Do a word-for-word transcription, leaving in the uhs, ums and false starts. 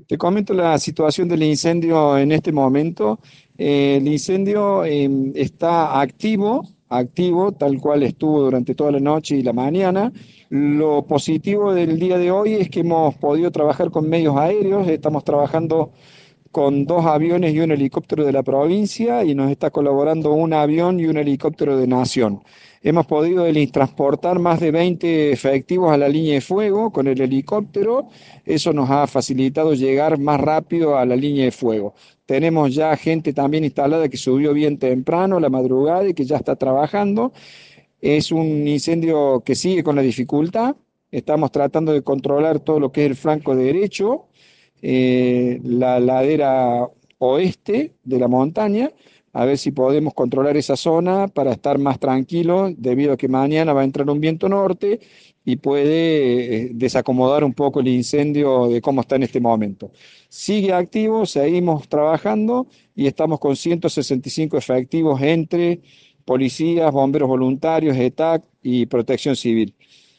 Te comento la situación del incendio en este momento. Eh, el incendio eh, está activo, activo, tal cual estuvo durante toda la noche y la mañana. Lo positivo del día de hoy es que hemos podido trabajar con medios aéreos, estamos trabajando con dos aviones y un helicóptero de la provincia y nos está colaborando un avión y un helicóptero de Nación. Hemos podido el- transportar más de veinte efectivos a la línea de fuego con el helicóptero. Eso nos ha facilitado llegar más rápido a la línea de fuego. Tenemos ya gente también instalada que subió bien temprano a la madrugada y que ya está trabajando. Es un incendio que sigue con la dificultad. Estamos tratando de controlar todo lo que es el flanco derecho, eh, la ladera oeste de la montaña, a ver si podemos controlar esa zona para estar más tranquilos, debido a que mañana va a entrar un viento norte y puede eh, desacomodar un poco el incendio de cómo está en este momento. Sigue activo, seguimos trabajando y estamos con ciento sesenta y cinco efectivos entre policías, bomberos voluntarios, E T A C y Protección Civil.